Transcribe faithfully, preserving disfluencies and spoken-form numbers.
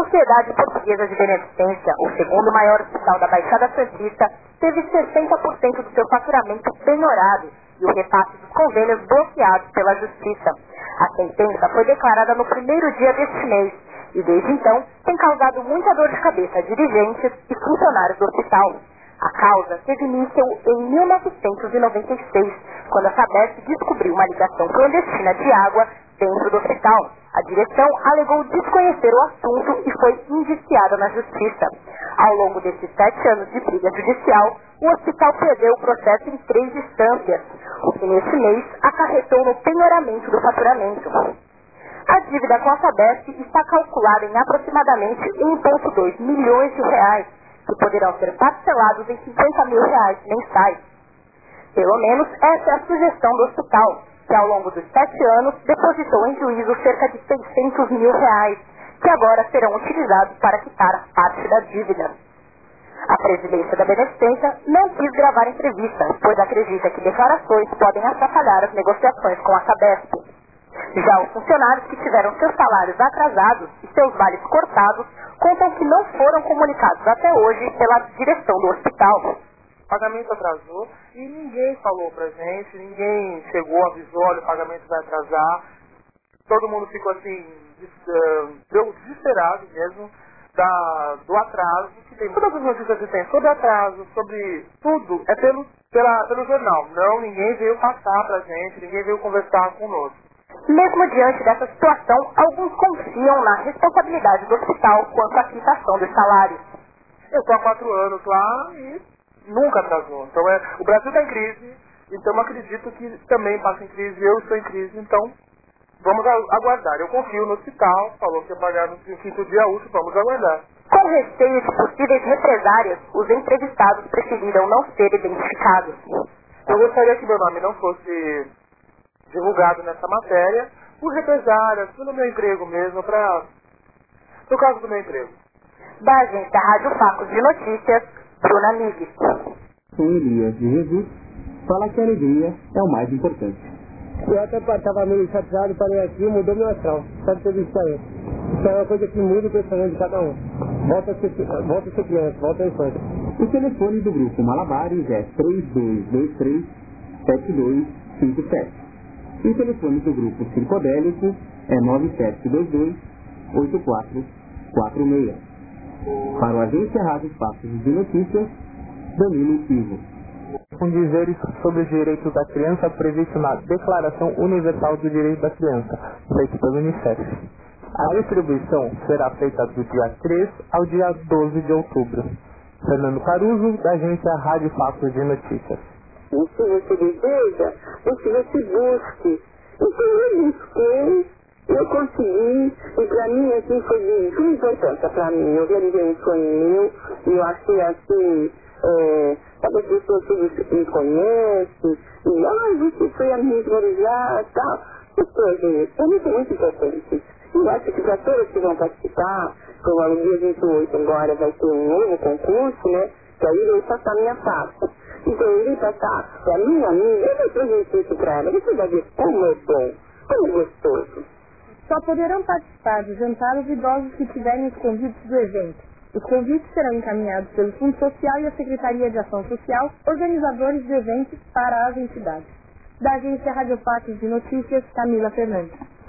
Sociedade Portuguesa de Beneficência, o segundo maior hospital da Baixada Santista, teve sessenta por cento do seu faturamento penhorado e o repasse dos convênios bloqueados pela Justiça. A sentença foi declarada no primeiro dia deste mês e, desde então, tem causado muita dor de cabeça a dirigentes e funcionários do hospital. A causa teve início em mil novecentos e noventa e seis, quando a Sabesp descobriu uma ligação clandestina de água dentro do hospital. A direção alegou desconhecer o assunto e foi indiciada na Justiça. Ao longo desses sete anos de briga judicial, o hospital perdeu o processo em três instâncias, o que neste mês acarretou no penhoramento do faturamento. A dívida com a Sabesp está calculada em aproximadamente um vírgula dois milhões de reais, que poderão ser parcelados em cinquenta mil reais mensais. Pelo menos essa é a sugestão do hospital, que ao longo dos sete anos depositou em juízo cerca de seiscentos mil reais, que agora serão utilizados para quitar parte da dívida. A presidência da Beneficência não quis gravar entrevista, pois acredita que declarações podem atrapalhar as negociações com a Sabesp. Já os funcionários que tiveram seus salários atrasados e seus vales cortados contam que não foram comunicados até hoje pela direção do hospital. O pagamento atrasou e ninguém falou pra gente, ninguém chegou, avisou, olha, o pagamento vai atrasar. Todo mundo ficou assim, des- desesperado mesmo da, do atraso, que tem todas as notícias que tem sobre atraso, sobre tudo, é pelo, pela, pelo jornal. Não, ninguém veio passar pra gente, ninguém veio conversar conosco. Mesmo diante dessa situação, alguns confiam na responsabilidade do hospital quanto à quitação dos salários. Eu estou há quatro anos lá e nunca atrasou. Então é, o Brasil está em crise, então eu acredito que também passa em crise, eu estou em crise, então vamos aguardar. Eu confio no hospital, falou que ia pagar no quinto dia útil, vamos aguardar. Com receio de possíveis represárias, os entrevistados preferiram não ser identificados. Eu gostaria que meu nome não fosse divulgado nessa matéria, por represárias, pelo meu emprego mesmo, para por causa do meu emprego. Da agência Rádio Facos de Notícias, Bruna Migues. Com Elias de Jesus, fala que a alegria é o mais importante. Eu até estava meio chateado, parei aqui e mudou meu astral. Só de ter visto aí. Isso é uma coisa que muda o pensamento de cada um. Volta a ser, volta a ser criança, volta à infância. O telefone do grupo Malabares é três dois dois três, sete dois cinco sete. E o telefone do grupo Psicodélico é nove sete dois dois, oito quatro quatro seis. Para o Agência Rádio Facos de Notícias, Danilo Ivo. Com dizeres sobre os direitos da criança previsto na Declaração Universal do Direito da Criança, feita pelo Unicef. A distribuição será feita do dia três ao dia doze de outubro. Fernando Caruso, da Agência Rádio Facos de Notícias. O que você deseja, o que você busque. Então eu busquei, eu consegui, e para mim assim foi de suma importância para mim. Eu realizei um sonho meu, e eu achei assim, é, sabe, as pessoas que me conhecem, e ah, você foi a me valorizar e tal. Isso, gente, para mim foi muito importante. Eu acho que para todos que vão participar, como no dia vinte e oito agora vai ter um novo concurso, né? Que aí eu vou passar a minha faixa. Então eu irei passar para minha amiga, eu vou transmitir isso para ela. Você vai ver como é bom, como é gostoso. Só poderão participar do jantar os idosos que tiverem os convites do evento. Os convites serão encaminhados pelo Fundo Social e a Secretaria de Ação Social, organizadores do evento, para as entidades. Da Agência Rádio Facos de Notícias, Camila Fernandes.